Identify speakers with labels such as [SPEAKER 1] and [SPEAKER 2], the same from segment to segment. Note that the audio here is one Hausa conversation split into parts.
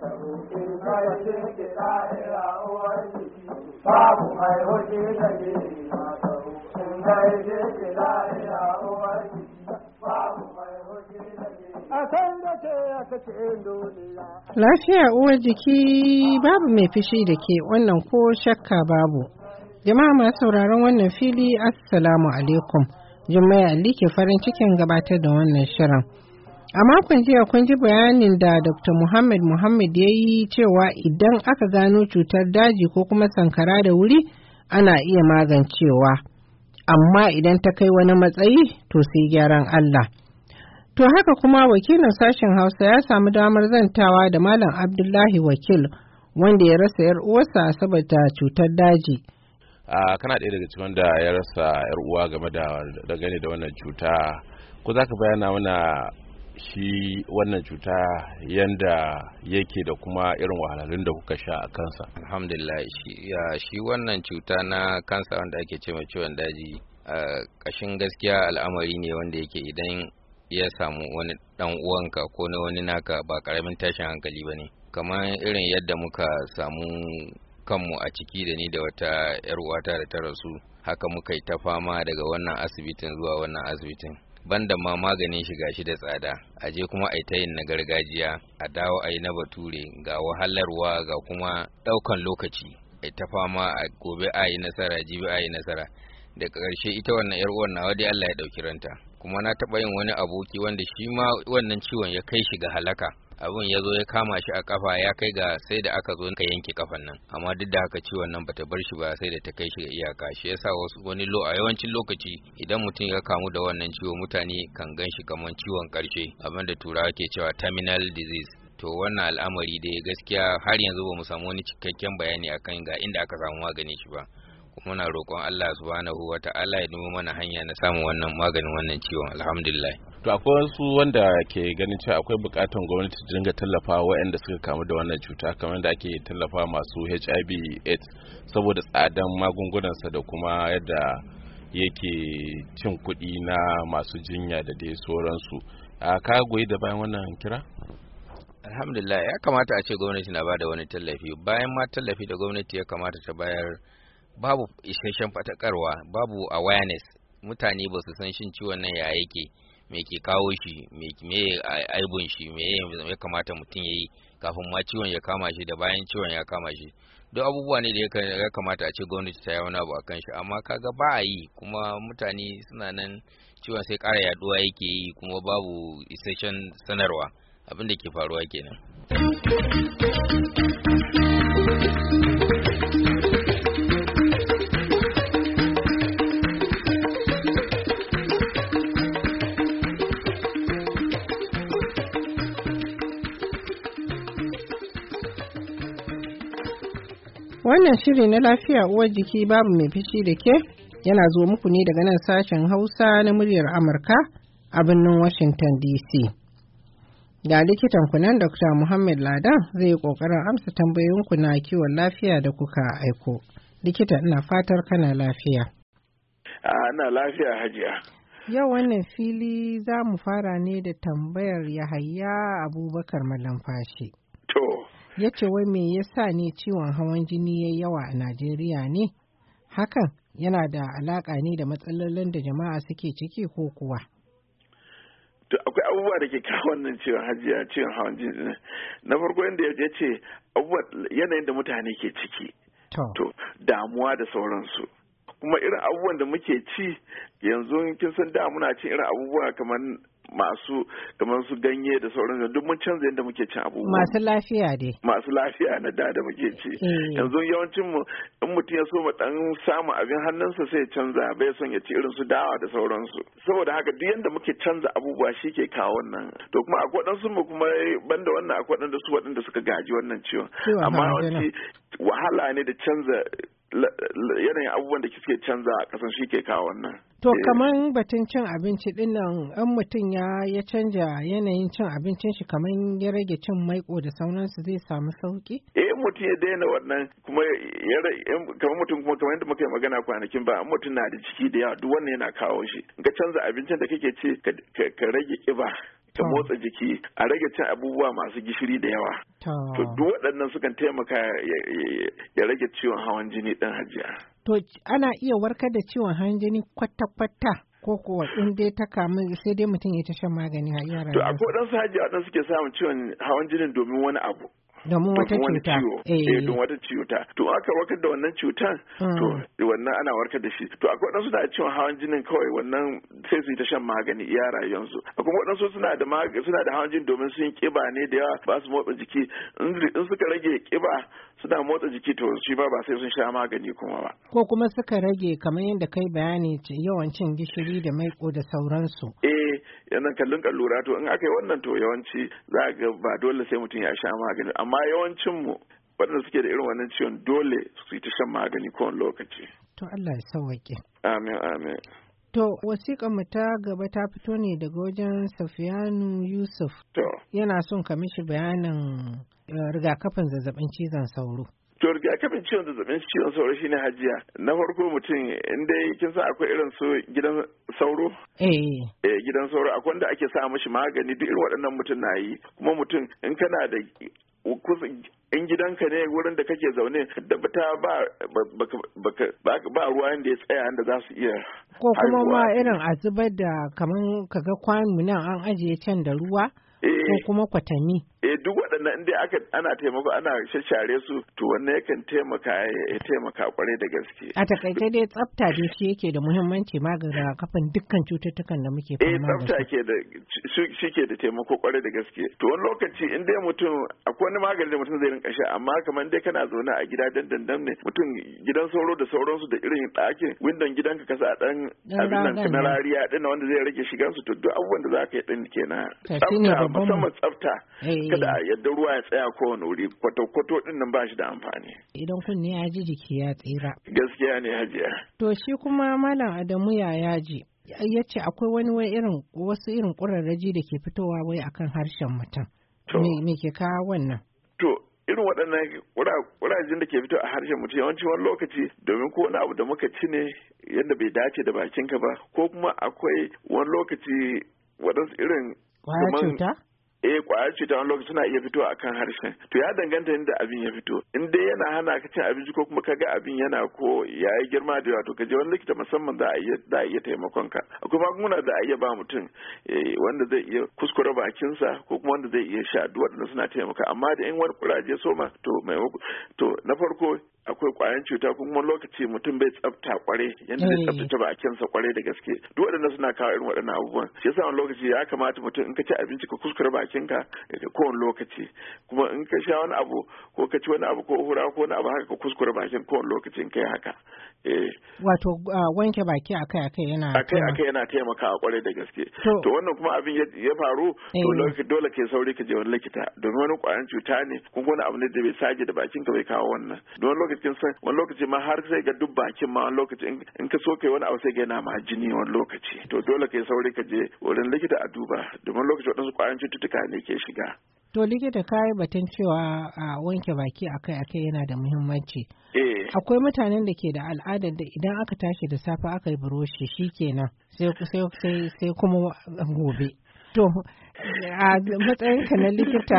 [SPEAKER 1] babu mai hoji da ke matau in gaishe ki lafiya uwar babu mai hoji da ke a kan da ke aka ce duniya.
[SPEAKER 2] Lafiya uwar jiki babu mai fishi da ke wannan ko shakka babu. Jama'a masu sauraron wannan fili assalamu alaikum. Jummai Ali ke farin cikin gabatar da wannan shirin. A makon jiya kun ji bayanin da Dr. Muhammad ya yi cewa idan aka gano cutar daji ko kuma sankara da wuri ana iya magancewa. Amma idan ta kai wani matsayi to sai gyaran Allah. To haka kuma wakilin sashen Hausa ya samu damar zantawa da Malam Abdullahi Wakil wanda ya rasa 'yar uwarsa saboda cutar daji.
[SPEAKER 3] Kana ɗaya daga cikin da ya rasa 'yar uwa game da gane da wannan cuta. Ko za ka bayyana mana shi wannan cuta yanda yake da kuma irin wahalhalun da kuka sha a kansa?
[SPEAKER 4] Alhamdulillah shi wannan cuta na kansa wanda ake ce mai ciwon daji kashin gaskiya al'amari ne wanda yake idan ya samu wani dan uwanka ko na wani naka ba karamin tashin hankali bane, kamar irin yadda muka samu kanmu a ciki da ni da wata yar uwata da ta rasu, haka muka yi ta fama daga wannan asibitin zuwa wannan asibitin. Banda ma maganin shiga shi da tsada, a je kuma a yi ta yin na gargajiya, a dawo a yi na bature, ga wahalarwa ga kuma ɗaukan lokaci, a ta fama a gobe a yi nasara jibi a yi nasara. Daga ƙarshe ita wannan yar uwar nawa dai Allah ya ɗauki ranta. Kuma na taɓa yin wani aboki wanda shi ma wannan ciwon ya kai shi ga halaka, abin ya zo ya kama shi a kafa, ya kai ga sai da aka zo ka yanke kafan nan, amma duk da haka ciwon nan bata bar shi ba sai da ta kai shi ga iyaka. Shi yasa a yawancin lokaci idan mutum ya kamu da wannan ciwo mutane kan gan shi kamar ciwon karshe, abin da turawa ke cewa terminal disease. To wannan al'amari dai gaskiya har yanzu ba mu samu wani cikakken bayani akan ga inda aka samu magani shi ba. Kuma muna roƙon Allah subhanahu wata'ala ya nemo mana hanya na samun wannan maganin wannan ciwon, alhamdulillah.
[SPEAKER 3] To akwai wasu wanda ke ganin cewa akwai bukatan gwamnati ta dinga tallafa waɗanda suka kamu da wannan cuta kamar da ake tallafa masu HIV/AIDS saboda tsadan magungunansa da kuma yadda yake cin kuɗi na masu jinya da dai sauransu. Ka goyi da bayan wannan kira?
[SPEAKER 4] Alhamdulillah, ya kamata a ce gwamnati na bada wani tallafi. Bayan ma tallafi da gwamnati ya kamata ta bayar, babu isasshen fatakarwa, babu awareness. Mutane ba su san shin ciwon nan ya yake, me ke kawo shi, me aibun shi, me ya kamata mutum ya yi kafin ma ciwon ya kama shi da bayan ciwon ya kama shi. Duk abubuwa ne da ya kamata a ce gwamnati ta yi wani abu akan shi, amma kaga ba a yi, kuma mutane suna nan ciwon sai ƙara yaduwa yake yi, kuma babu isasshen sanarwa. Abin da ke faruwa kenan.
[SPEAKER 2] Wannan shiri na lafiya uwar jiki babu mai fishi da ke yana zo muku ne daga nan sashen Hausa na muryar Amurka a birnin Washington DC. Ga likitan kunan Dr. Muhammad Ladan zai yi ƙoƙarin amsa tambayoyinku na kiwon lafiya da kuka aiko. Likita, ina fatar kana lafiya.
[SPEAKER 5] Ina lafiya hajiya.
[SPEAKER 2] Yau wannan fili za mu fara ne da tambayar Yahaya Abubakar Malamfashi.
[SPEAKER 5] To.
[SPEAKER 2] Ya ce wai me yasa ne ciwon hawan jini ya yawa a Najeriya ne? Hakan yana da alaƙa ne da matsalolin da jama'a suke ciki ko kuwa?
[SPEAKER 5] To akwai abubuwa da ke kawo wannan ciwon hawan jini. Na farko yadda ya ce yanayin da mutane ke ciki. To damuwa da sauransu. Kuma irin abubuwan da muke ci yanzu kin san da muna cin irin abubuwa kamar su ganye da sauran, duk mun canza yadda muke cin abubuwa.
[SPEAKER 2] Masu lafiya dai.
[SPEAKER 5] Masu lafiya na da muke ci. Yanzu yawancin mu in mutum ya so mu dan samu abin hannunsa sai ya canza, bai son ya ci irin su dawa da sauransu. Saboda haka duk yadda muke canza abubuwa shi ke kawo wannan. To kuma akwai waɗansu mu kuma banda wannan akwai waɗanda suka gaji wannan ciwon. Amma yawanci wahala ne da canza yanayin abubuwan da suke canza a ƙasar shi ke kawo wannan.
[SPEAKER 2] To kaman batun cin abinci din nan, an mutum ya canja yanayin cin abincin shi, kaman ya rage cin maiko da sauransu zai samu sauki?
[SPEAKER 5] Mutum ya daina wannan kuma kamar mutum kuma kamar yadda muka yi magana kwanakin ba, mutum na da ciki da yawa duk wannan yana kawo shi. Ka canza abincin da kake ci ka rage kiba. da motsa jiki, a rage cin abubuwa masu gishiri da yawa. To duk waɗannan sukan taimaka ya rage ciwon hawan jini ɗin Hajiya.
[SPEAKER 2] To ana iya warkar da ciwon hawan jini kwata-kwata ko kuwa in dai ta kamu sai dai mutum ya ta shan magani a iya rayuwa?
[SPEAKER 5] To akwai waɗansu Hajiya waɗanda suke samun ciwon hawan jinin domin wani abu.
[SPEAKER 2] Domin wata cuta.
[SPEAKER 5] Don wata cuta. To aka warkar da wannan cutan, to wannan ana warkar da shi. To akwai waɗansu da ciwon hawan jinin kawai wannan sai su yi ta shan magani iya rayuwarsu. Akwai waɗansu suna da hawan jini domin sun kiba ne da yawa ba su motsa jiki. In suka rage kiba suna motsa jiki to shi ba sai sun sha magani kuma ba.
[SPEAKER 2] Ko kuma suka rage kamar yadda kai bayani yawan cin gishiri da maiko da sauransu.
[SPEAKER 5] Yanzu kallon lura to in aka yi wannan to yawanci za ga ba dole sai mutum ya sha magani, amma yawancin mu waɗanda suke da irin wannan ciwon dole su yi ta shan magani kowane lokaci.
[SPEAKER 2] To Allah ya sauwaƙe.
[SPEAKER 5] Amin amin.
[SPEAKER 2] To wasiƙar mu ta gaba ta fito ne daga wajen Safiyanu Yusuf.
[SPEAKER 5] To.
[SPEAKER 2] Yana son ka mishi bayanin rigakafin zazzabin cizon sauro.
[SPEAKER 5] To rigakafin ciwon zazzabin cizon sauro shine Hajiya. Na farko mutum in dai kin san akwai irin su gidan sauro? Gidan sauro akwai wanda ake sa mishi magani duk irin waɗannan mutum na yi. Kuma mutum in kana da in gidanka ne wurin da kake zaune tabbata ba ruwa da ya tsaya da za su iya
[SPEAKER 2] ko kuma ma irin a zubar da kaman kaga kwanu nan an ajiye can da ruwa ko kuma kwatanni.
[SPEAKER 5] Duk waɗannan inda ana taimako ana shashare su to wannan yakan taimaka kwarai da gaske.
[SPEAKER 2] A takaice dai tsafta dai shi yake da muhimmanci maganin kafin dukkan cututtukan da muke fama da su.
[SPEAKER 5] Tsafta shi ke da taimako kwarai da gaske. To wani lokaci in dai mutum akwai wani magani da mutum zai rinka sha amma kamar dai kana zaune a gida dandan ne mutum gidan sauro da sauransu da irin ɗakin windon gidanka kasa a ɗan abin nan na rariya ɗin wanda zai rage shigansu to duk abubuwan da za ka yi ɗin kenan. Tsafta musamman tsafta. Kada a yadda ruwa ya tsaya kowane wuri kwato din nan ba shi da amfani.
[SPEAKER 2] Idan kunne ya ji jiki ya tsira.
[SPEAKER 5] Gaskiya ne Hajiya.
[SPEAKER 2] To shi kuma Malam Adamu ya yaji ya ce akwai wasu irin ƙurarraji da ke fitowa wai akan harshen mutum. Me ke kawo wannan?
[SPEAKER 5] To irin waɗannan ƙurajen da ke fito a harshen mutum yawanci wani lokaci domin ko wani abu da muka ci ne yadda bai dace da bakinka ba ko kuma akwai wani lokaci waɗansu irin
[SPEAKER 2] ƙwayar cuta?
[SPEAKER 5] Kwayar cuta wani lokaci suna iya fitowa akan harshen. To ya danganta inda abin ya fito. In dai yana hana ka cin abinci ko kuma kaga abin yana ko ya yi girma da yawa to ka je wani likita musamman za a iya taimakon ka. Akwai magunguna da a iya ba mutum wanda zai iya kuskure bakinsa ko kuma wanda zai iya sha duk waɗanda suna taimaka. Amma da in wani kuraje soma to na farko akwai kwayan cuta kuma lokaci mutum bai tsafta kware yadda zai tsaftace bakinsa kware da gaske duk waɗannan suna kawo irin waɗannan abubuwan shi yasa wani lokaci ya kamata mutum in ka ci abinci ka kuskure bakinka kowane lokaci kuma in ka sha wani abu ko ka ci wani abu ko hura ko wani abu haka ka kuskure bakin kowane lokaci in kai haka.
[SPEAKER 2] Wato wanke baki akai-akai
[SPEAKER 5] yana taimakawa kwarai da gaske. To wannan kuma abin ya faru dole ke sauri ka je wani likita domin wani kwayan cuta ne kuma wani abu ne da bai sage da bakinka bai kawo wannan. Don lokacin san wani lokaci ma har sai ga duk bakin ma wani lokaci in ka so kai wani abu sai ga yana ma jini wani lokaci. To dole kai sauri ka je wurin likita a duba domin lokaci waɗansu kwayan cututtuka ne ke shiga.
[SPEAKER 2] To likita ka yi batun cewa a wanke baki akai-akai yana da muhimmanci. Akwai mutanen da ke da al'adar da idan aka tashi da safe aka yi buroshi shikenan sai kuma gobe. To a matsayinka na likita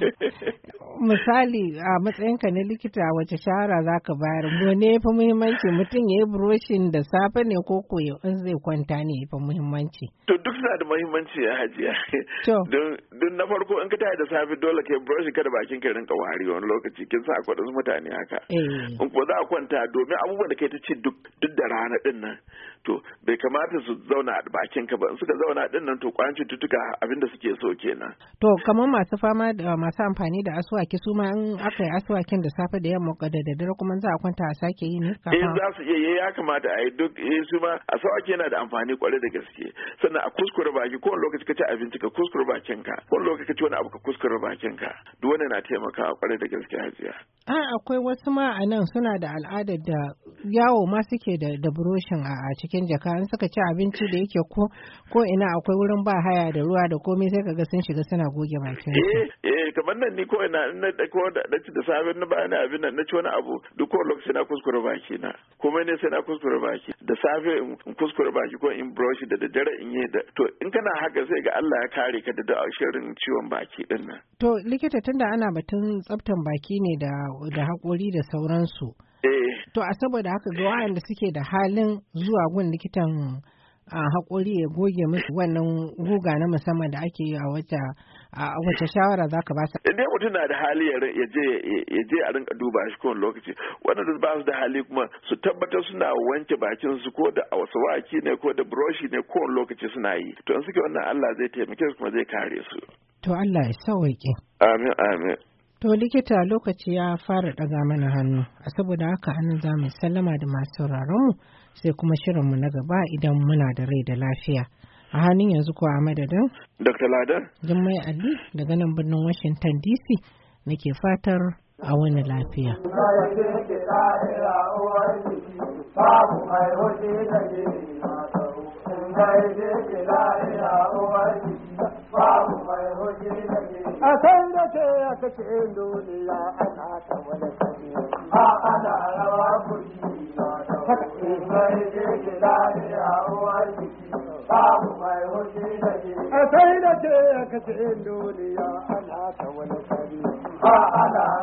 [SPEAKER 2] misali a matsayinka na likita wace shawara za ka bayar ne ya fi muhimmanci mutum ya yi buroshin da safe ne ko koyo in zai kwanta ne ya fi muhimmanci?
[SPEAKER 5] To duk suna da muhimmanci ya Hajiya. Don na farko in ka tashi da safe dole ka yi buroshin kada bakin ka rinka wari wani lokaci kin san akwai wasu mutane haka. In ko za a kwanta domin abubuwan da kai ta ci duk da rana din nan to bai kamata su zauna a bakin ka ba in suka zauna din nan to kwayan cututtuka abinda suke so kenan.
[SPEAKER 2] To kamar masu fama da masu amfani da aswaki su ma in aka yi aswakin da safe da yamma da daddare kuma za a kwanta a sake yi ne?
[SPEAKER 5] Za su iya ya kamata a yi duk su ma aswaki yana da amfani kwarai da gaske sannan a kuskure baki kowane lokaci ka ci abinci ka kuskure bakin ka kowane lokaci ka ci wani abu ka kuskure bakin ka duk wannan na taimakawa kwarai da gaske Hajiya.
[SPEAKER 2] Akwai wasu ma a nan suna da al'adar da yawo ma suke da buroshin a cikin jaka in suka ci abinci da yake ko ina akwai wurin ba haya da ruwa da komai sai kaga sun shiga suna goge bakin
[SPEAKER 5] kamar nan ni ko ina na ko da ci da safe na bayan abin nan na ci wani abu duk ko lokaci na kuskure baki na kuma ne sai na kuskure baki da safe in kuskure baki ko in brush da daddare in yi da to in kana haka sai ga Allah ya kare ka da shirin ciwon baki din nan.
[SPEAKER 2] To likita tunda ana batun tsaftan baki ne da haƙori da sauransu. To a saboda haka ga waɗanda suke da halin zuwa gun likitan a haƙori ya goge musu wannan guga na musamman da ake yi a wace shawara za ka ba su?
[SPEAKER 5] Idan mutum na da hali ya je a rinka duba shi kowane lokaci wanda ba su da hali kuma su tabbatar suna wanke bakin su ko da wasawaki ne ko da buroshi ne kowane lokaci suna yi to in suke wannan Allah zai taimake su kuma zai kare su.
[SPEAKER 2] To Allah ya sauwaƙe.
[SPEAKER 5] Amin amin.
[SPEAKER 2] To likita lokaci ya fara ɗaga mana hannu, a saboda haka an za mu sallama da masu sauraronmu sai kuma shirinmu na gaba idan muna da rai da lafiya. A hannun yanzu ko a madadin?
[SPEAKER 5] Dr. Ladan?
[SPEAKER 2] Jummai Ali daga nan birnin Washington DC nake fatar a wani lafiya.
[SPEAKER 1] A san da ke aka ce duniya ana ta wani sani a ana rawa kuri mai je ke lafiya uwar jiki babu mai hoji da ke. A san da ke aka ce duniya ana ta wani sani a ana